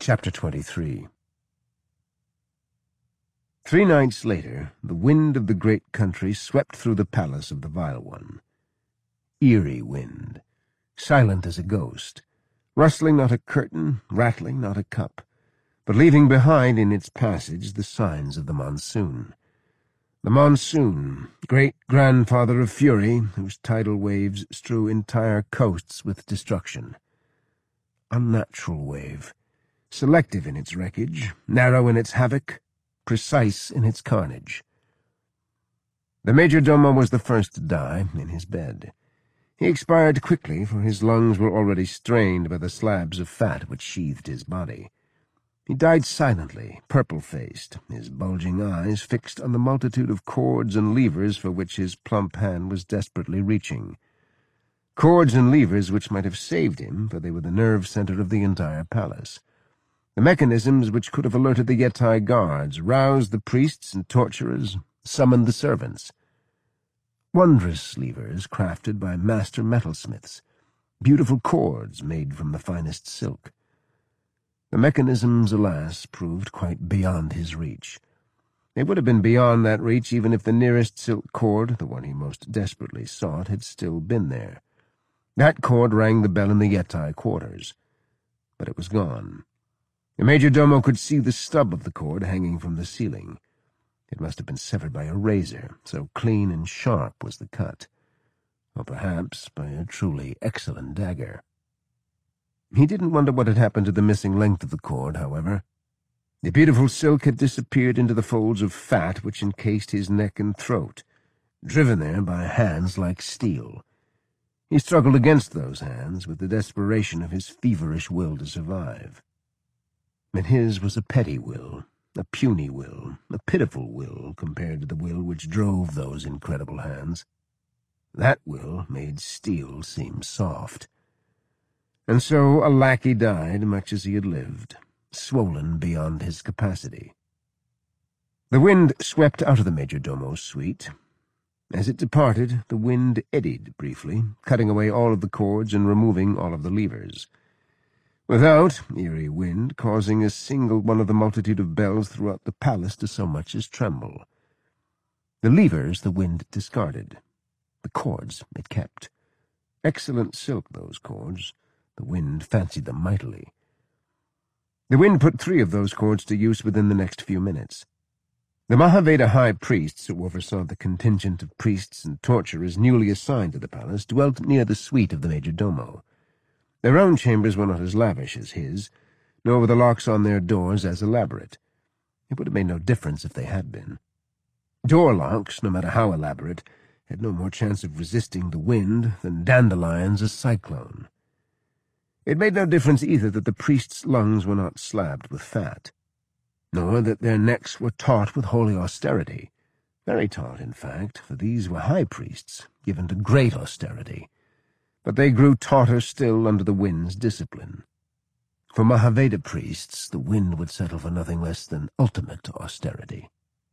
Chapter 23. 3 nights later, the wind of the great country swept through the palace of the Vile One. Eerie wind, silent as a ghost, rustling not a curtain, rattling not a cup, but leaving behind in its passage the signs of the monsoon. The monsoon, great-grandfather of fury, whose tidal waves strew entire coasts with destruction. Unnatural wave, selective in its wreckage, narrow in its havoc, precise in its carnage. The major domo was the first to die in his bed. He expired quickly, for his lungs were already strained by the slabs of fat which sheathed his body. He died silently, purple-faced, his bulging eyes fixed on the multitude of cords and levers for which his plump hand was desperately reaching. Cords and levers which might have saved him, for they were the nerve center of the entire palace. The mechanisms which could have alerted the Yeti guards, roused the priests and torturers, summoned the servants. Wondrous levers crafted by master metalsmiths, beautiful cords made from the finest silk. The mechanisms, alas, proved quite beyond his reach. They would have been beyond that reach even if the nearest silk cord, the one he most desperately sought, had still been there. That cord rang the bell in the Yeti quarters. But it was gone. The major domo could see the stub of the cord hanging from the ceiling. It must have been severed by a razor, so clean and sharp was the cut. Or perhaps by a truly excellent dagger. He didn't wonder what had happened to the missing length of the cord, however. The beautiful silk had disappeared into the folds of fat which encased his neck and throat, driven there by hands like steel. He struggled against those hands with the desperation of his feverish will to survive. But his was a petty will, a puny will, a pitiful will compared to the will which drove those incredible hands. That will made steel seem soft. And so a lackey died much as he had lived, swollen beyond his capacity. The wind swept out of the major domo's suite. As it departed, the wind eddied briefly, cutting away all of the cords and removing all of the levers. Without, eerie wind causing a single one of the multitude of bells throughout the palace to so much as tremble. The levers the wind discarded. The cords it kept. Excellent silk, those cords. The wind fancied them mightily. The wind put 3 of those cords to use within the next few minutes. The Mahaveda high priests, who oversaw the contingent of priests and torturers newly assigned to the palace, dwelt near the suite of the major domo. Their own chambers were not as lavish as his, nor were the locks on their doors as elaborate. It would have made no difference if they had been. Door locks, no matter how elaborate, had no more chance of resisting the wind than dandelions a cyclone. It made no difference either that the priests' lungs were not slabbed with fat, nor that their necks were taut with holy austerity. Very taut, in fact, for these were high priests, given to great austerity. But they grew tauter still under the wind's discipline. For Mahaveda priests, the wind would settle for nothing less than ultimate austerity.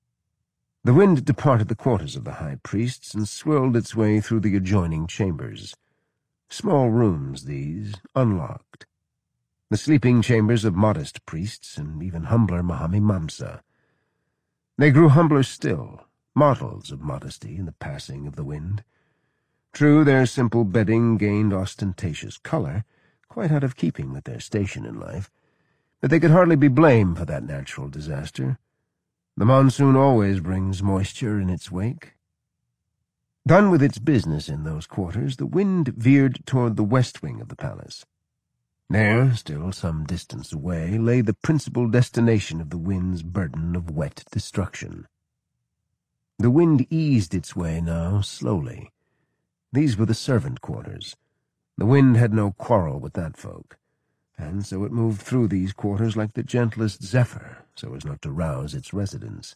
The wind departed the quarters of the high priests and swirled its way through the adjoining chambers. Small rooms, these, unlocked. The sleeping chambers of modest priests and even humbler Mahamimamsa. They grew humbler still, models of modesty in the passing of the wind. True, their simple bedding gained ostentatious color, quite out of keeping with their station in life, but they could hardly be blamed for that natural disaster. The monsoon always brings moisture in its wake. Done with its business in those quarters, the wind veered toward the west wing of the palace. There, still some distance away, lay the principal destination of the wind's burden of wet destruction. The wind eased its way now, slowly. These were the servant quarters. The wind had no quarrel with that folk, and so it moved through these quarters like the gentlest zephyr, so as not to rouse its residents.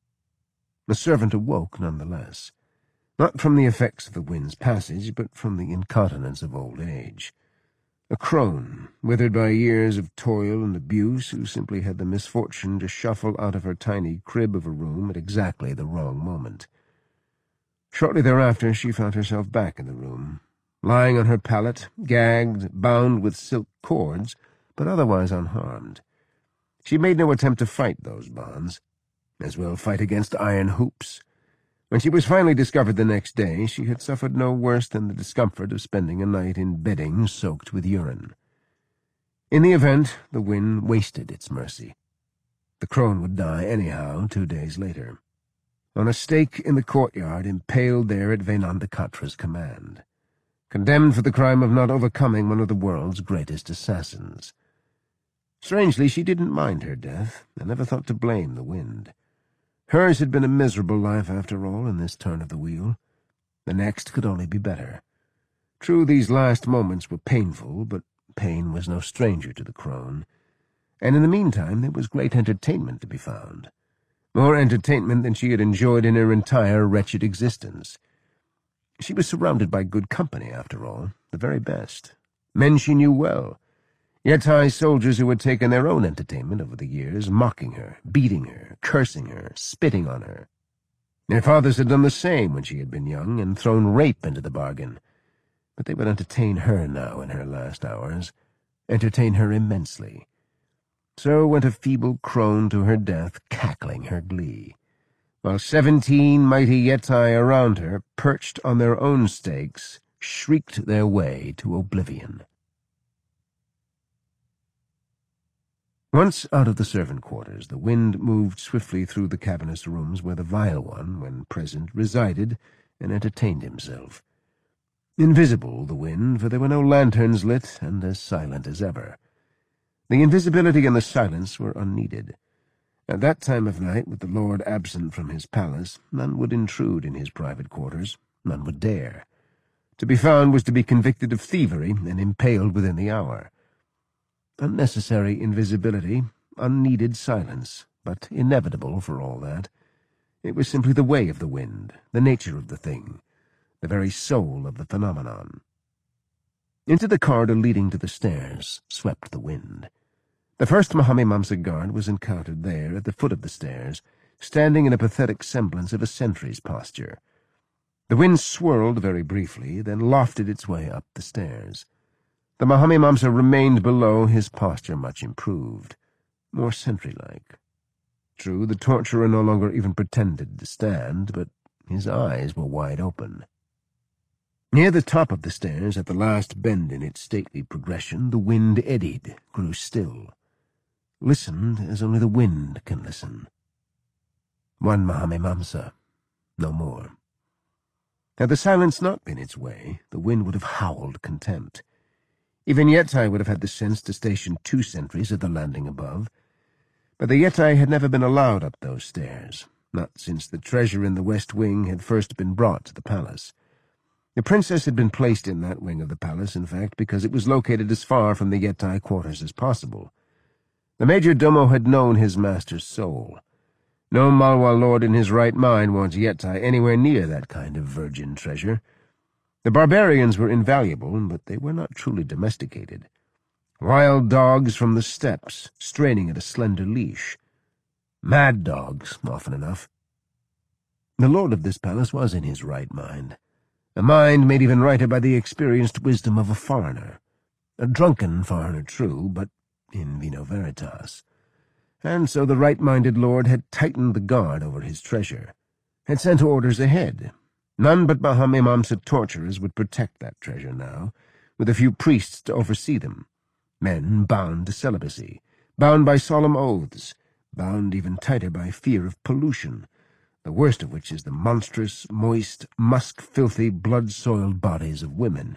The servant awoke nonetheless, not from the effects of the wind's passage, but from the incontinence of old age. A crone, withered by years of toil and abuse, who simply had the misfortune to shuffle out of her tiny crib of a room at exactly the wrong moment. Shortly thereafter she found herself back in the room, lying on her pallet, gagged, bound with silk cords, but otherwise unharmed. She made no attempt to fight those bonds. As well fight against iron hoops. When she was finally discovered the next day, she had suffered no worse than the discomfort of spending a night in bedding soaked with urine. In the event, the wind wasted its mercy. The crone would die anyhow 2 days later, on a stake in the courtyard, impaled there at Vainandakatra's command, condemned for the crime of not overcoming one of the world's greatest assassins. Strangely, she didn't mind her death, and never thought to blame the wind. Hers had been a miserable life, after all, in this turn of the wheel. The next could only be better. True, these last moments were painful, but pain was no stranger to the crone, and in the meantime there was great entertainment to be found. More entertainment than she had enjoyed in her entire wretched existence. She was surrounded by good company, after all, the very best. Men she knew well. Yetai soldiers who had taken their own entertainment over the years, mocking her, beating her, cursing her, spitting on her. Their fathers had done the same when she had been young, and thrown rape into the bargain. But they would entertain her now in her last hours, entertain her immensely. So went a feeble crone to her death, cackling her glee, while 17 mighty Yetai around her, perched on their own stakes, shrieked their way to oblivion. Once out of the servant quarters, the wind moved swiftly through the cavernous rooms where the Vile One, when present, resided and entertained himself. Invisible, the wind, for there were no lanterns lit, and as silent as ever. The invisibility and the silence were unneeded. At that time of night, with the lord absent from his palace, none would intrude in his private quarters, none would dare. To be found was to be convicted of thievery and impaled within the hour. Unnecessary invisibility, unneeded silence, but inevitable for all that. It was simply the way of the wind, the nature of the thing, the very soul of the phenomenon. Into the corridor leading to the stairs swept the wind. The first Mahamimamsa guard was encountered there at the foot of the stairs, standing in a pathetic semblance of a sentry's posture. The wind swirled very briefly, then lofted its way up the stairs. The Mahamimamsa remained below, his posture much improved, more sentry-like. True, the torturer no longer even pretended to stand, but his eyes were wide open. Near the top of the stairs, at the last bend in its stately progression, the wind eddied, grew still. Listened as only the wind can listen. One Mahamimamsa, no more. Had the silence not been its way, the wind would have howled contempt. Even Yetai would have had the sense to station 2 sentries at the landing above. But the Yetai had never been allowed up those stairs, not since the treasure in the west wing had first been brought to the palace. The princess had been placed in that wing of the palace, in fact, because it was located as far from the Yetai quarters as possible. The major domo had known his master's soul. No Malwa lord in his right mind wants Yetai anywhere near that kind of virgin treasure. The barbarians were invaluable, but they were not truly domesticated. Wild dogs from the steppes, straining at a slender leash. Mad dogs, often enough. The lord of this palace was in his right mind. A mind made even righter by the experienced wisdom of a foreigner. A drunken foreigner, true, but in vino veritas. And so the right-minded lord had tightened the guard over his treasure, had sent orders ahead. None but Mahamimamsa torturers would protect that treasure now, with a few priests to oversee them. Men bound to celibacy, bound by solemn oaths, bound even tighter by fear of pollution, the worst of which is the monstrous, moist, musk-filthy, blood-soiled bodies of women.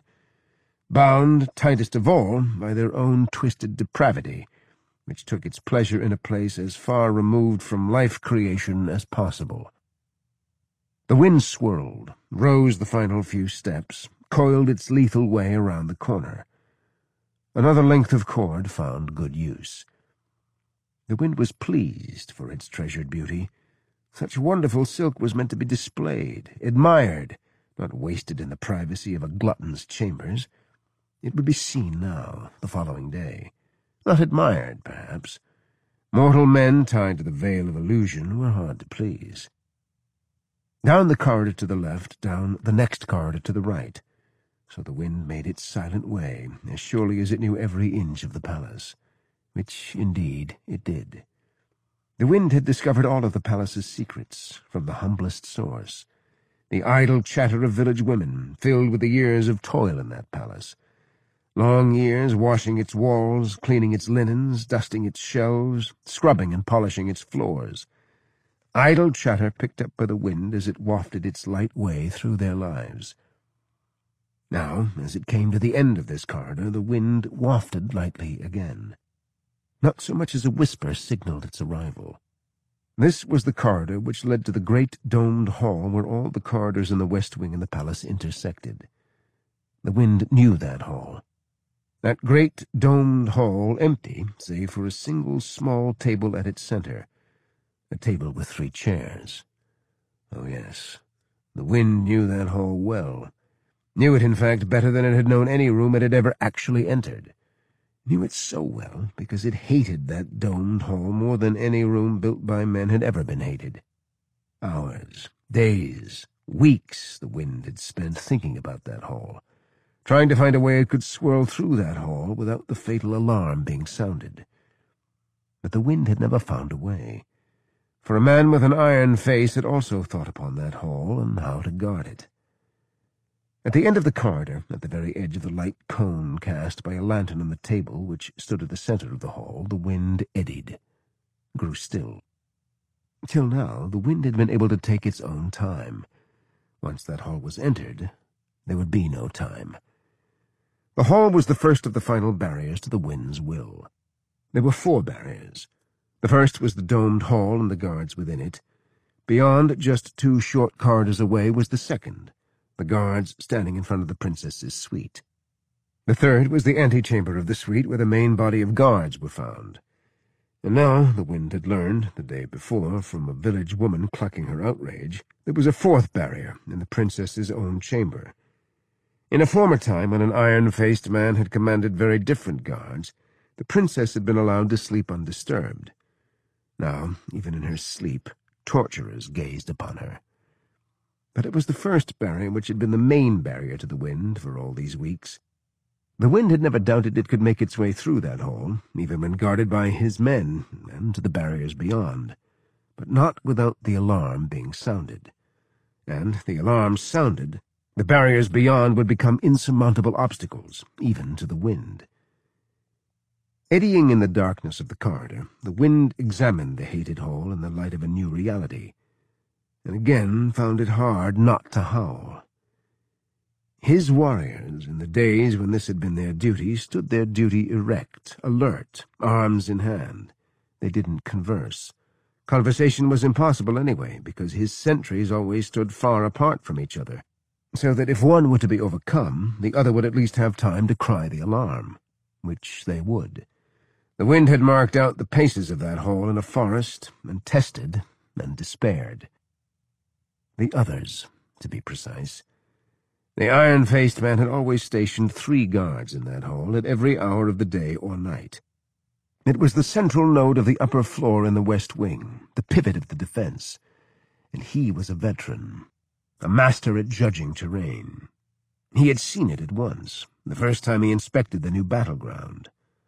Bound, tightest of all, by their own twisted depravity, which took its pleasure in a place as far removed from life-creation as possible. The wind swirled, rose the final few steps, coiled its lethal way around the corner. Another length of cord found good use. The wind was pleased for its treasured beauty. Such wonderful silk was meant to be displayed, admired, not wasted in the privacy of a glutton's chambers. It would be seen now, the following day. Not admired, perhaps. Mortal men tied to the veil of illusion were hard to please. Down the corridor to the left, down the next corridor to the right. So the wind made its silent way, as surely as it knew every inch of the palace. which indeed it did. The wind had discovered all of the palace's secrets from the humblest source. The idle chatter of village women, filled with the years of toil in that palace. Long years washing its walls, cleaning its linens, dusting its shelves, scrubbing and polishing its floors. Idle chatter picked up by the wind as it wafted its light way through their lives. Now, as it came to the end of this corridor, the wind wafted lightly again. Not so much as a whisper signaled its arrival. This was the corridor which led to the great domed hall where all the corridors in the west wing of the palace intersected. The wind knew that hall. That great domed hall empty, save for a single small table at its center. A table with 3 chairs. Oh, yes, the wind knew that hall well. Knew it, in fact, better than it had known any room it had ever actually entered. Knew it so well because it hated that domed hall more than any room built by men had ever been hated. Hours, days, weeks the wind had spent thinking about that hall, trying to find a way it could swirl through that hall without the fatal alarm being sounded. But the wind had never found a way, for a man with an iron face had also thought upon that hall and how to guard it. At the end of the corridor, at the very edge of the light cone cast by a lantern on the table which stood at the center of the hall, the wind eddied, grew still. Till now, the wind had been able to take its own time. Once that hall was entered, there would be no time. The hall was the first of the final barriers to the wind's will. There were 4 barriers. The first was the domed hall and the guards within it. Beyond, just 2 short corridors away, was the second, the guards standing in front of the princess's suite. The third was the antechamber of the suite where the main body of guards were found. And now, the wind had learned, the day before, from a village woman clucking her outrage, there was a 4th barrier in the princess's own chamber. In a former time, when an iron-faced man had commanded very different guards, the princess had been allowed to sleep undisturbed. Now, even in her sleep, torturers gazed upon her. But it was the first barrier which had been the main barrier to the wind for all these weeks. The wind had never doubted it could make its way through that hall, even when guarded by his men, and to the barriers beyond, but not without the alarm being sounded. And, the alarm sounded, the barriers beyond would become insurmountable obstacles, even to the wind. Eddying in the darkness of the corridor, the wind examined the hated hall in the light of a new reality, and again found it hard not to howl. His warriors, in the days when this had been their duty, stood their duty erect, alert, arms in hand. They didn't converse. Conversation was impossible anyway, because his sentries always stood far apart from each other, so that if one were to be overcome, the other would at least have time to cry the alarm, which they would. The wind had marked out the paces of that hall in a forest, and tested, and despaired. The others, to be precise. The iron-faced man had always stationed 3 guards in that hall at every hour of the day or night. It was the central node of the upper floor in the west wing, the pivot of the defense, and he was a veteran, a master at judging terrain. He had seen it at once, the first time he inspected the new battleground.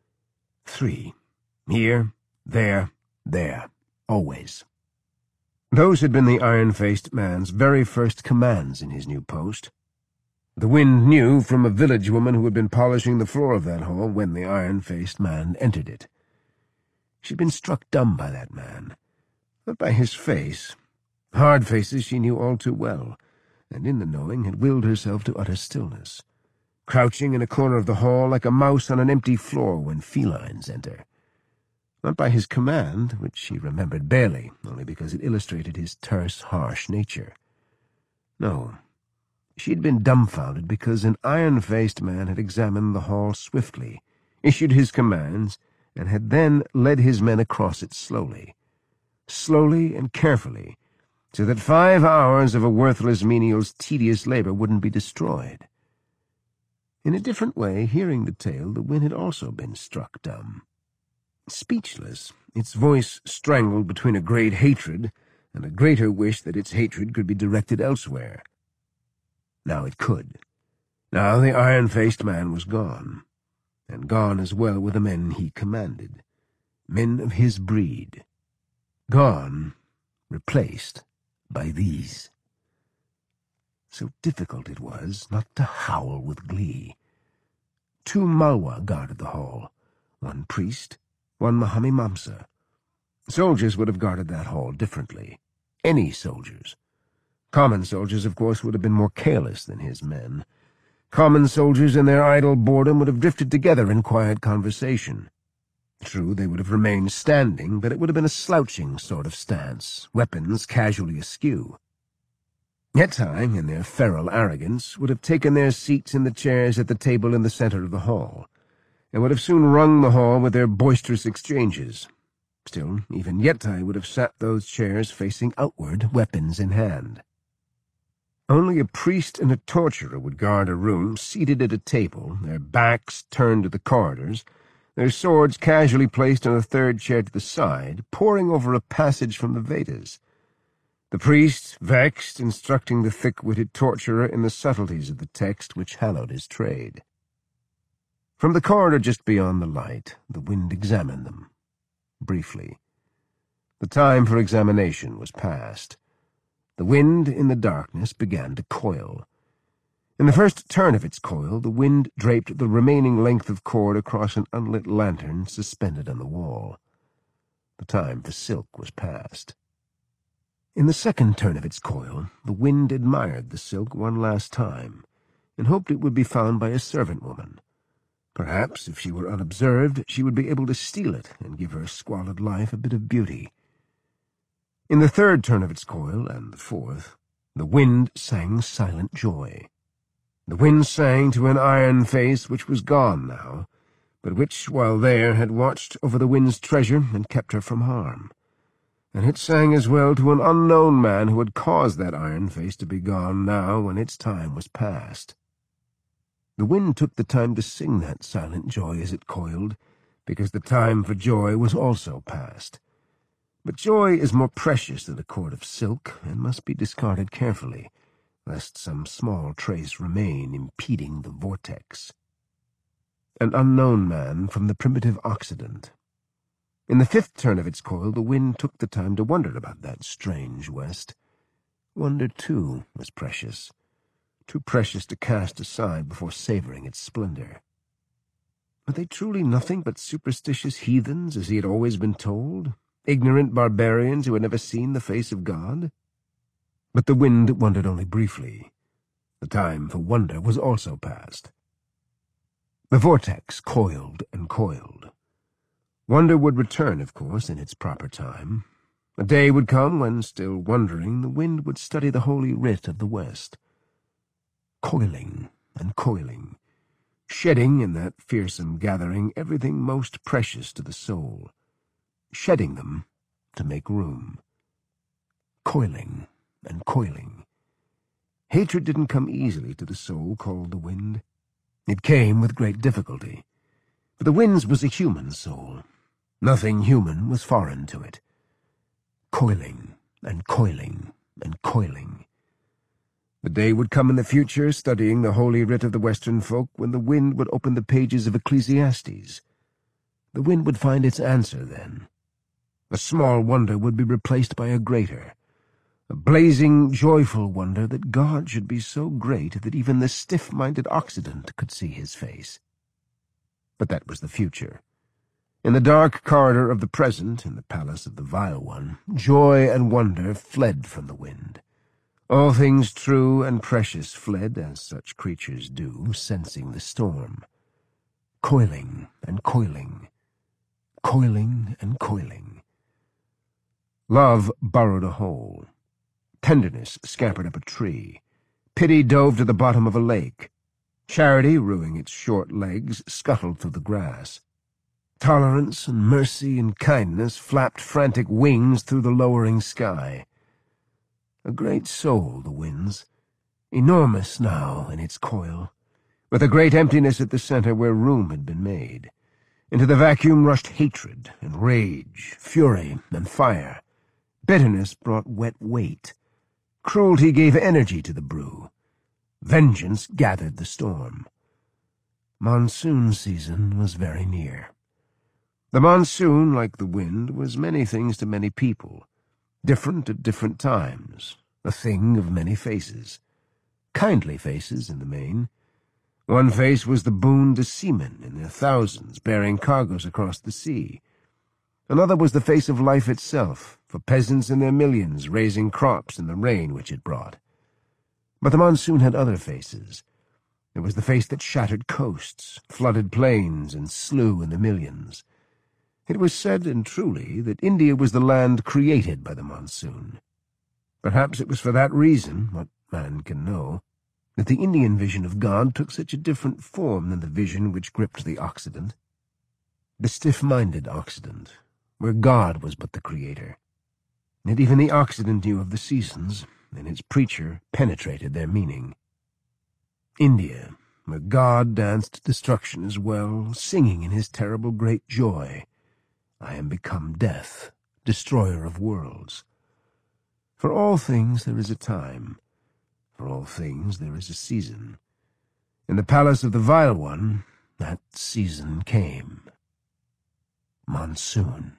3. Here, there, always. Those had been the iron-faced man's very first commands in his new post. The wind knew from a village woman who had been polishing the floor of that hall when the iron-faced man entered it. She'd been struck dumb by that man, not by his face. Hard faces she knew all too well, and in the knowing had willed herself to utter stillness, crouching in a corner of the hall like a mouse on an empty floor when felines enter. Not by his command, which she remembered barely, only because it illustrated his terse, harsh nature. No, she had been dumbfounded because an iron-faced man had examined the hall swiftly, issued his commands, and had then led his men across it slowly and carefully, so that 5 hours of a worthless menial's tedious labor wouldn't be destroyed. In a different way, hearing the tale, the wind had also been struck dumb. Speechless, its voice strangled between a great hatred and a greater wish that its hatred could be directed elsewhere. Now it could. Now the iron-faced man was gone, and gone as well were the men he commanded. men of his breed. Gone, replaced by these. So difficult it was not to howl with glee. 2 Malwa guarded the hall, 1 priest, 1 Mahami Mamsa. Soldiers would have guarded that hall differently. Any soldiers. Common soldiers, of course, would have been more careless than his men. Common soldiers in their idle boredom would have drifted together in quiet conversation. True, they would have remained standing, but it would have been a slouching sort of stance, weapons casually askew. Yetai, in their feral arrogance, would have taken their seats in the chairs at the table in the center of the hall, and would have soon rung the hall with their boisterous exchanges. Still, even Yetai would have sat those chairs facing outward, weapons in hand. Only a priest and a torturer would guard a room seated at a table, their backs turned to the corridors, their swords casually placed on a 3rd chair to the side, poring over a passage from the Vedas. The priest, vexed, instructing the thick-witted torturer in the subtleties of the text which hallowed his trade. From the corridor just beyond the light, the wind examined them. Briefly. The time for examination was past. The wind in the darkness began to coil. In the first turn of its coil, the wind draped the remaining length of cord across an unlit lantern suspended on the wall. The time for silk was past. In the second turn of its coil, the wind admired the silk one last time, and hoped it would be found by a servant woman. Perhaps, if she were unobserved, she would be able to steal it and give her squalid life a bit of beauty. In the third turn of its coil, and the fourth, the wind sang silent joy. The wind sang to an iron face which was gone now, but which, while there, had watched over the wind's treasure and kept her from harm. And it sang as well to an unknown man who had caused that iron face to be gone now when its time was past. The wind took the time to sing that silent joy as it coiled, because the time for joy was also past. But joy is more precious than a cord of silk, and must be discarded carefully, lest some small trace remain impeding the vortex. An unknown man from the primitive Occident. In the 5th turn of its coil, the wind took the time to wonder about that strange West. Wonder, too, was precious. Too precious to cast aside before savoring its splendor. Were they truly nothing but superstitious heathens, as he had always been told? Ignorant barbarians who had never seen the face of God? But the wind wondered only briefly. The time for wonder was also past. The vortex coiled and coiled. Wonder would return, of course, in its proper time. A day would come when, still wondering, the wind would study the holy writ of the West. Coiling and coiling, shedding in that fearsome gathering everything most precious to the soul, shedding them to make room. Coiling and coiling. Hatred didn't come easily to the soul called the wind. It came with great difficulty. But the wind's was a human soul. Nothing human was foreign to it. Coiling and coiling and coiling. The day would come in the future, studying the holy writ of the Western folk, when the wind would open the pages of Ecclesiastes. The wind would find its answer then. A small wonder would be replaced by a greater, a blazing, joyful wonder that God should be so great that even the stiff-minded Occident could see his face. But that was the future. In the dark corridor of the present, in the palace of the Vile One, joy and wonder fled from the wind. All things true and precious fled, as such creatures do, sensing the storm. Coiling and coiling, coiling and coiling. Love burrowed a hole. Tenderness scampered up a tree. Pity dove to the bottom of a lake. Charity, ruing its short legs, scuttled through the grass. Tolerance and mercy and kindness flapped frantic wings through the lowering sky. A great soul, the wind's, enormous now in its coil, with a great emptiness at the center where room had been made. Into the vacuum rushed hatred and rage, fury and fire. Bitterness brought wet weight. Cruelty gave energy to the brew. Vengeance gathered the storm. Monsoon season was very near. The monsoon, like the wind, was many things to many people, different at different times, a thing of many faces. Kindly faces, in the main. One face was the boon to seamen in their thousands, bearing cargoes across the sea. Another was the face of life itself, for peasants in their millions, raising crops in the rain which it brought. But the monsoon had other faces. There was the face that shattered coasts, flooded plains, and slew in the millions. It was said, and truly, that India was the land created by the monsoon. Perhaps it was for that reason, what man can know, that the Indian vision of God took such a different form than the vision which gripped the Occident. The stiff-minded Occident, where God was but the creator. Yet even the Occident knew of the seasons, and its preacher penetrated their meaning. India, where God danced destruction as well, singing in his terrible great joy, I am become death, destroyer of worlds. For all things there is a time, for all things there is a season. In the palace of the Vile One, that season came. Monsoon.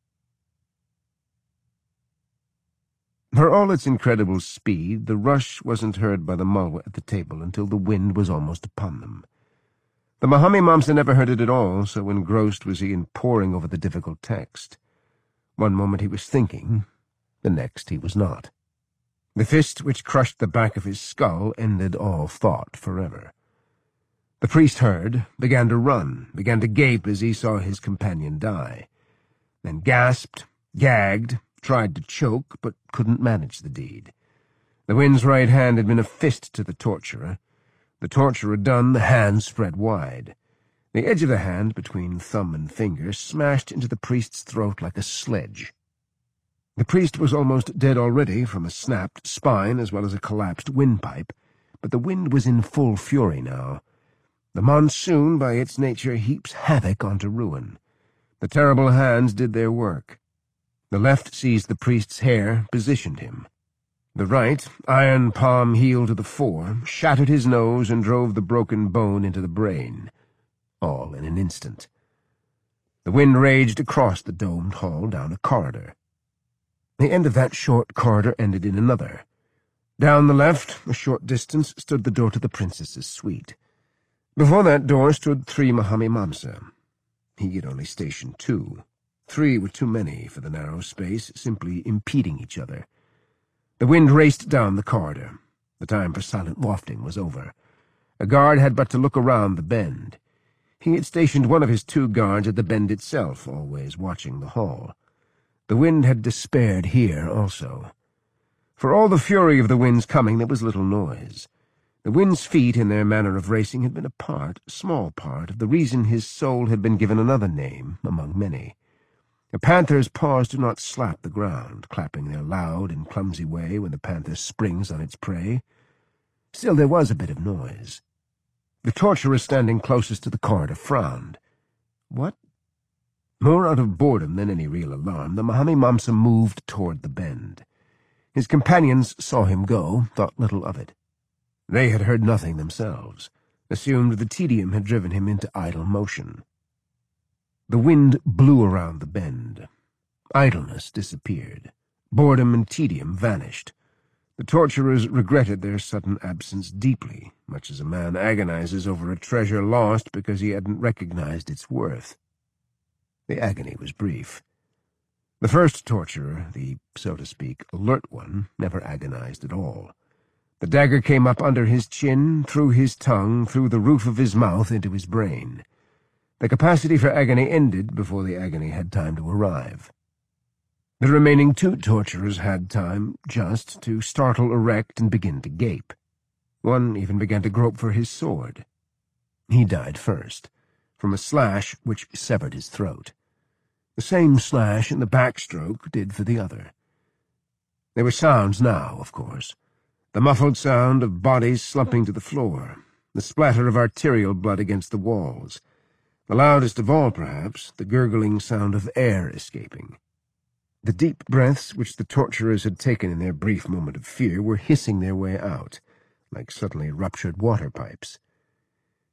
For all its incredible speed, the rush wasn't heard by the Malwa at the table until the wind was almost upon them. The Mahami Mamsa never heard it at all, so engrossed was he in poring over the difficult text. One moment he was thinking, the next he was not. The fist which crushed the back of his skull ended all thought forever. The priest heard, began to run, began to gape as he saw his companion die, then gasped, gagged, tried to choke, but couldn't manage the deed. The wind's right hand had been a fist to the torturer. The torturer done, the hand spread wide. The edge of the hand, between thumb and finger, smashed into the priest's throat like a sledge. The priest was almost dead already from a snapped spine as well as a collapsed windpipe, but the wind was in full fury now. The monsoon, by its nature, heaps havoc onto ruin. The terrible hands did their work. The left seized the priest's hair, positioned him. The right, iron palm heel to the fore, shattered his nose and drove the broken bone into the brain. All in an instant. The wind raged across the domed hall down a corridor. The end of that short corridor ended in another. Down the left, a short distance, stood the door to the princess's suite. Before that door stood 3 Mahami Mamsa. He had only stationed 2. 3 were too many for the narrow space, simply impeding each other. The wind raced down the corridor. The time for silent wafting was over. A guard had but to look around the bend. He had stationed one of his 2 guards at the bend itself, always watching the hall. The wind had despaired here also. For all the fury of the wind's coming, there was little noise. The wind's feet, in their manner of racing, had been a small part, of the reason his soul had been given another name among many. A panther's paws do not slap the ground, clapping their loud and clumsy way when the panther springs on its prey. Still, there was a bit of noise. The torturer standing closest to the corridor frowned. What? More out of boredom than any real alarm, the Mahami Mamsa moved toward the bend. His companions saw him go, thought little of it. They had heard nothing themselves, assumed the tedium had driven him into idle motion. The wind blew around the bend. Idleness disappeared. Boredom and tedium vanished. The torturers regretted their sudden absence deeply, much as a man agonizes over a treasure lost because he hadn't recognized its worth. The agony was brief. The first torturer, the, so to speak, alert one, never agonized at all. The dagger came up under his chin, through his tongue, through the roof of his mouth, into his brain. The capacity for agony ended before the agony had time to arrive. The remaining 2 torturers had time, just, to startle erect and begin to gape. One even began to grope for his sword. He died first, from a slash which severed his throat. The same slash in the backstroke did for the other. There were sounds now, of course. The muffled sound of bodies slumping to the floor, the splatter of arterial blood against the walls. The loudest of all, perhaps, the gurgling sound of air escaping. The deep breaths which the torturers had taken in their brief moment of fear were hissing their way out, like suddenly ruptured water pipes.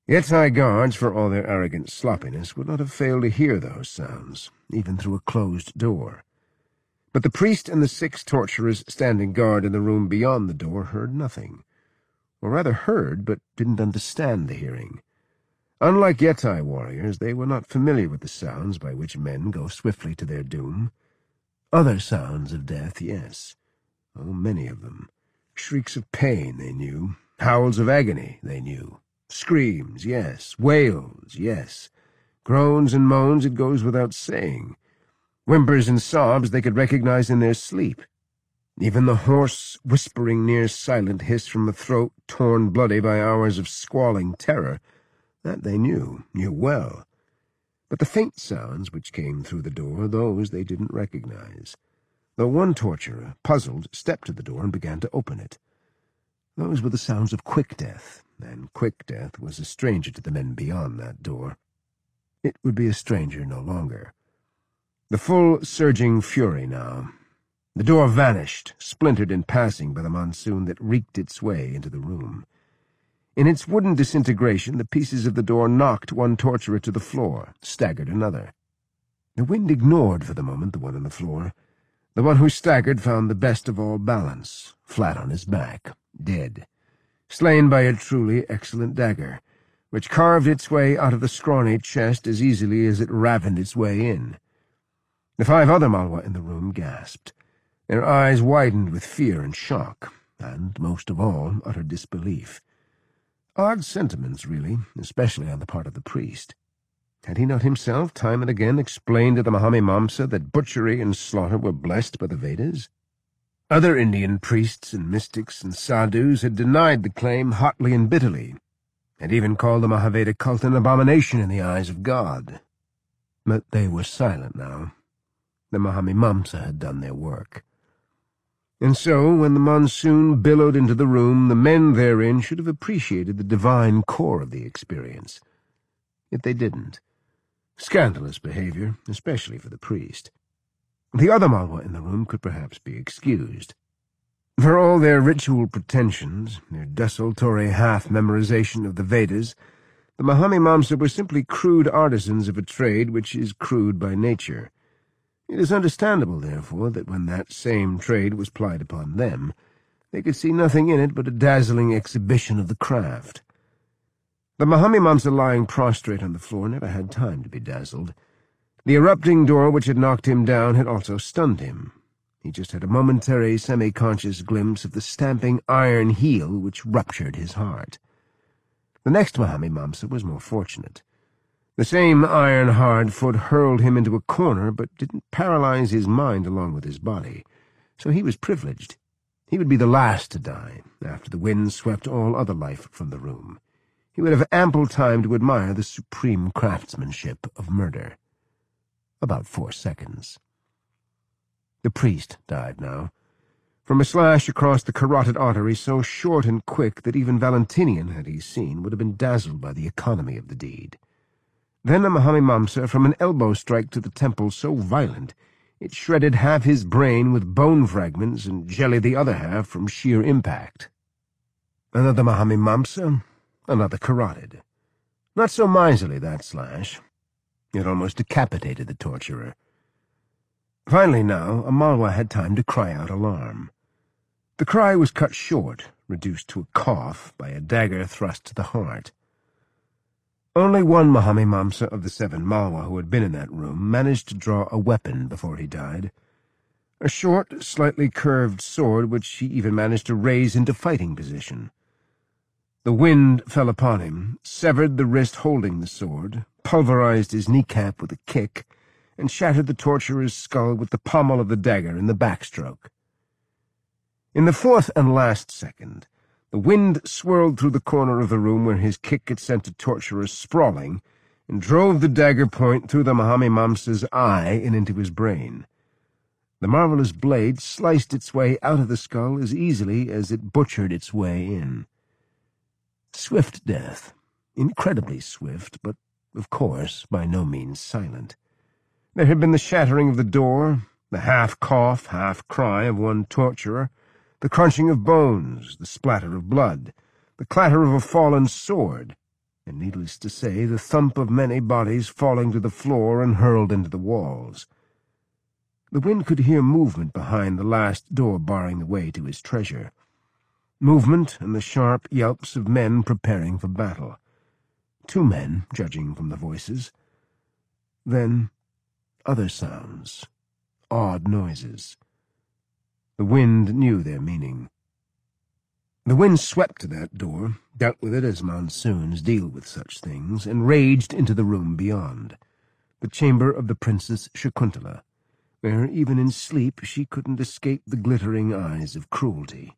Yetai guards, for all their arrogant sloppiness, would not have failed to hear those sounds, even through a closed door. But the priest and the 6 torturers standing guard in the room beyond the door heard nothing, or rather heard, but didn't understand the hearing. Unlike Yetai warriors, they were not familiar with the sounds by which men go swiftly to their doom. Other sounds of death, yes. Oh, many of them. Shrieks of pain, they knew. Howls of agony, they knew. Screams, yes. Wails, yes. Groans and moans, it goes without saying. Whimpers and sobs they could recognize in their sleep. Even the hoarse, whispering, near-silent hiss from a throat torn bloody by hours of squalling terror, that they knew well. But the faint sounds which came through the door, those they didn't recognize. Though one torturer, puzzled, stepped to the door and began to open it. Those were the sounds of quick death, and quick death was a stranger to the men beyond that door. It would be a stranger no longer. The full, surging fury now. The door vanished, splintered in passing by the monsoon that reeked its way into the room. In its wooden disintegration, the pieces of the door knocked one torturer to the floor, staggered another. The wind ignored for the moment the one on the floor. The one who staggered found the best of all balance, flat on his back, dead, slain by a truly excellent dagger, which carved its way out of the scrawny chest as easily as it ravened its way in. The 5 other Malwa in the room gasped. Their eyes widened with fear and shock, and, most of all, utter disbelief. Odd sentiments, really, especially on the part of the priest. Had he not himself, time and again, explained to the Mahami Mamsa that butchery and slaughter were blessed by the Vedas? Other Indian priests and mystics and sadhus had denied the claim hotly and bitterly, had even called the Mahaveda cult an abomination in the eyes of God. But they were silent now. The Mahami Mamsa had done their work. And so, when the monsoon billowed into the room, the men therein should have appreciated the divine core of the experience. Yet they didn't. Scandalous behavior, especially for the priest. The other Malwa in the room could perhaps be excused. For all their ritual pretensions, their desultory half-memorization of the Vedas, the Mahami Mamsa were simply crude artisans of a trade which is crude by nature. It is understandable, therefore, that when that same trade was plied upon them, they could see nothing in it but a dazzling exhibition of the craft. The Mahami Mamsa lying prostrate on the floor never had time to be dazzled. The erupting door which had knocked him down had also stunned him. He just had a momentary, semi-conscious glimpse of the stamping iron heel which ruptured his heart. The next Mahami Mamsa was more fortunate. The same iron-hard foot hurled him into a corner, but didn't paralyze his mind along with his body, so he was privileged. He would be the last to die, after the wind swept all other life from the room. He would have ample time to admire the supreme craftsmanship of murder. About 4 seconds. The priest died now, from a slash across the carotid artery so short and quick that even Valentinian, had he seen, would have been dazzled by the economy of the deed. Then a Mahami Mamsa from an elbow strike to the temple so violent it shredded half his brain with bone fragments and jellied the other half from sheer impact. Another Mahami Mamsa, another carotid. Not so miserly, that slash. It almost decapitated the torturer. Finally now, a Malwa had time to cry out alarm. The cry was cut short, reduced to a cough by a dagger thrust to the heart. Only one Mahami Mamsa of the 7 Malwa who had been in that room managed to draw a weapon before he died. A short, slightly curved sword which he even managed to raise into fighting position. The wind fell upon him, severed the wrist holding the sword, pulverized his kneecap with a kick, and shattered the torturer's skull with the pommel of the dagger in the backstroke. In the 4th and last second, the wind swirled through the corner of the room where his kick had sent the torturer sprawling, and drove the dagger point through the Mahami Mamsa's eye and into his brain. The marvelous blade sliced its way out of the skull as easily as it butchered its way in. Swift death, incredibly swift, but, of course, by no means silent. There had been the shattering of the door, the half-cough, half-cry of one torturer, the crunching of bones, the splatter of blood, the clatter of a fallen sword, and needless to say, the thump of many bodies falling to the floor and hurled into the walls. The wind could hear movement behind the last door barring the way to his treasure. Movement and the sharp yelps of men preparing for battle. 2 men, judging from the voices. Then other sounds, odd noises. The wind knew their meaning. The wind swept to that door, dealt with it as monsoons deal with such things, and raged into the room beyond, the chamber of the Princess Shakuntala, where even in sleep she couldn't escape the glittering eyes of cruelty.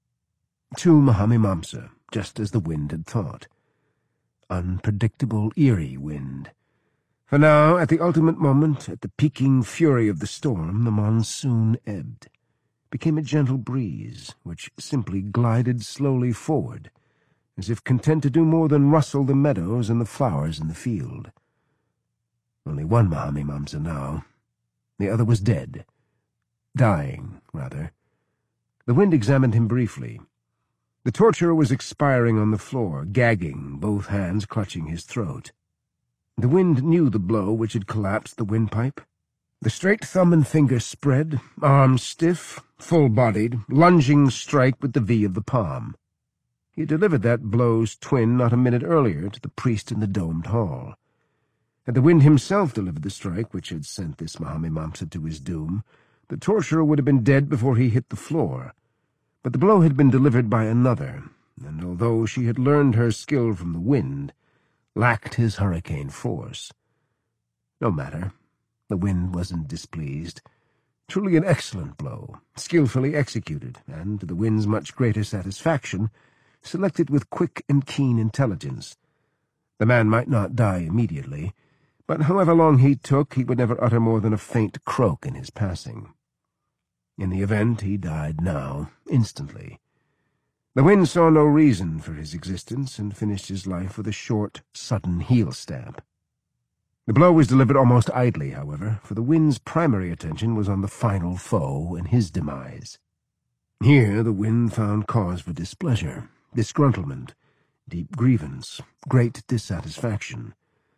2 Mahamimamsa, just as the wind had thought. Unpredictable, eerie wind. For now, at the ultimate moment, at the peaking fury of the storm, the monsoon ebbed, became a gentle breeze, which simply glided slowly forward, as if content to do more than rustle the meadows and the flowers in the field. Only one Mahamimamsa now. The other was dead. Dying, rather. The wind examined him briefly. The torturer was expiring on the floor, gagging, both hands clutching his throat. The wind knew the blow which had collapsed the windpipe. The straight thumb and finger spread, arms stiff, full-bodied, lunging strike with the V of the palm. He had delivered that blow's twin not a minute earlier to the priest in the domed hall. Had the wind himself delivered the strike which had sent this Mahamimamsa to his doom, the torturer would have been dead before he hit the floor. But the blow had been delivered by another, and although she had learned her skill from the wind, lacked his hurricane force. No matter. The wind wasn't displeased. Truly an excellent blow, skillfully executed, and, to the wind's much greater satisfaction, selected with quick and keen intelligence. The man might not die immediately, but however long he took, he would never utter more than a faint croak in his passing. In the event, he died now, instantly. The wind saw no reason for his existence, and finished his life with a short, sudden heel stab. The blow was delivered almost idly, however, for the wind's primary attention was on the final foe and his demise. Here the wind found cause for displeasure, disgruntlement, deep grievance, great dissatisfaction.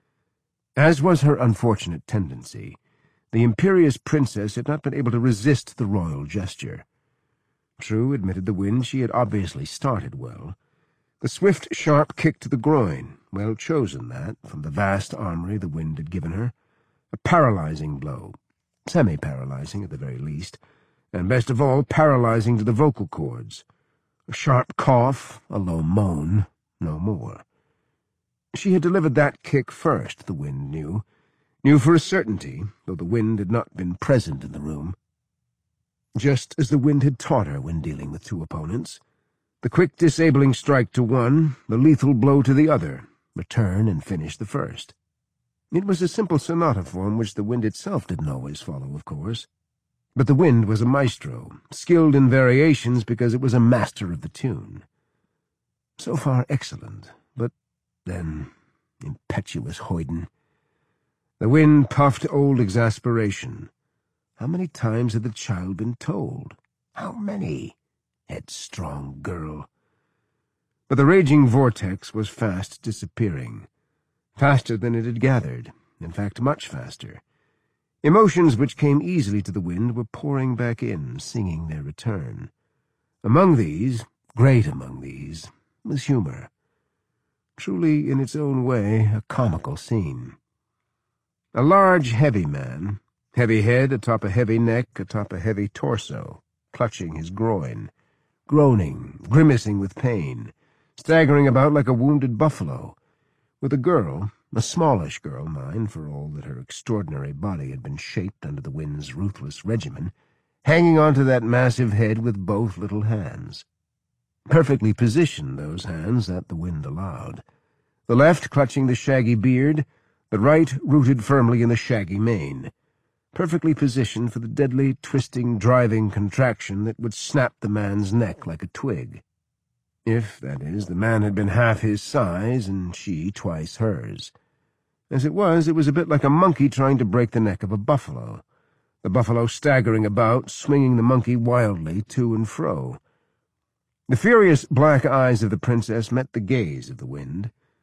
As was her unfortunate tendency, the imperious princess had not been able to resist the royal gesture. True, admitted the wind, she had obviously started well. The swift, sharp kick to the groin, well chosen that, from the vast armory the wind had given her. A paralyzing blow, semi-paralyzing at the very least, and best of all, paralyzing to the vocal cords. A sharp cough, a low moan, no more. She had delivered that kick first, the wind knew for a certainty, though the wind had not been present in the room. Just as the wind had taught her when dealing with 2 opponents. The quick disabling strike to one, the lethal blow to the other, return and finish the first. It was a simple sonata form which the wind itself didn't always follow, of course. But the wind was a maestro, skilled in variations because it was a master of the tune. So far excellent, but then impetuous hoyden. The wind puffed old exasperation. How many times had the child been told? How many? Headstrong girl. But the raging vortex was fast disappearing. Faster than it had gathered, in fact much faster. Emotions which came easily to the wind were pouring back in, singing their return. Among these, great among these, was humor. Truly, in its own way, a comical scene. A large, heavy man, heavy head atop a heavy neck atop a heavy torso, clutching his groin, groaning, grimacing with pain, staggering about like a wounded buffalo, with a girl, a smallish girl, mind, for all that her extraordinary body had been shaped under the wind's ruthless regimen, hanging onto that massive head with both little hands. Perfectly positioned, those hands, that the wind allowed. The left clutching the shaggy beard, the right rooted firmly in the shaggy mane. Perfectly positioned for the deadly, twisting, driving contraction that would snap the man's neck like a twig. If, that is, the man had been half his size and she twice hers. As it was a bit like a monkey trying to break the neck of a buffalo, the buffalo staggering about, swinging the monkey wildly to and fro. The furious black eyes of the princess met the gaze of the wind.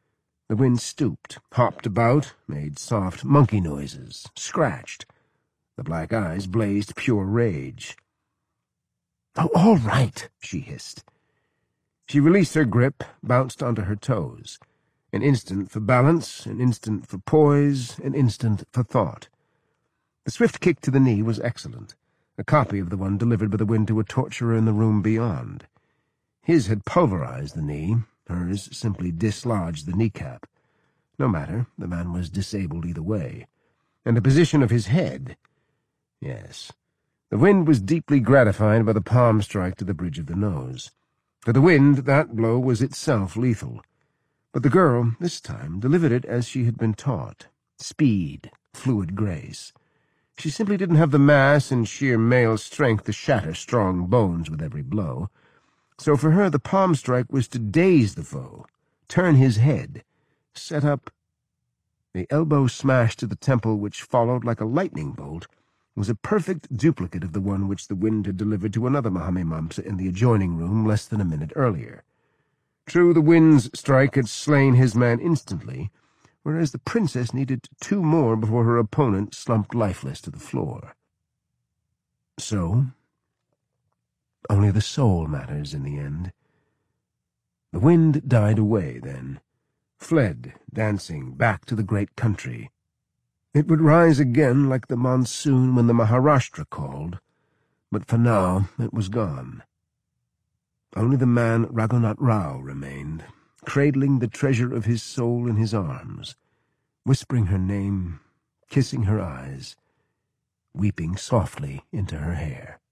The wind stooped, hopped about, made soft monkey noises, scratched. The black eyes blazed pure rage. "Oh, all right," she hissed. She released her grip, bounced onto her toes. An instant for balance, an instant for poise, an instant for thought. The swift kick to the knee was excellent, a copy of the one delivered by the wind to a torturer in the room beyond. His had pulverized the knee, hers simply dislodged the kneecap. No matter, the man was disabled either way. And the position of his head— yes. The wind was deeply gratified by the palm strike to the bridge of the nose. For the wind, that blow was itself lethal. But the girl, this time, delivered it as she had been taught. Speed, fluid grace. She simply didn't have the mass and sheer male strength to shatter strong bones with every blow. So for her the palm strike was to daze the foe, turn his head, set up— The elbow smash to the temple which followed like a lightning bolt was a perfect duplicate of the one which the wind had delivered to another Mahame-Mamsa in the adjoining room less than a minute earlier. True, the wind's strike had slain his man instantly, whereas the princess needed 2 more before her opponent slumped lifeless to the floor. So, only the soul matters in the end. The wind died away then, fled, dancing, back to the great country. It would rise again like the monsoon when the Maharashtra called, but for now it was gone. Only the man Raghunath Rao remained, cradling the treasure of his soul in his arms, whispering her name, kissing her eyes, weeping softly into her hair.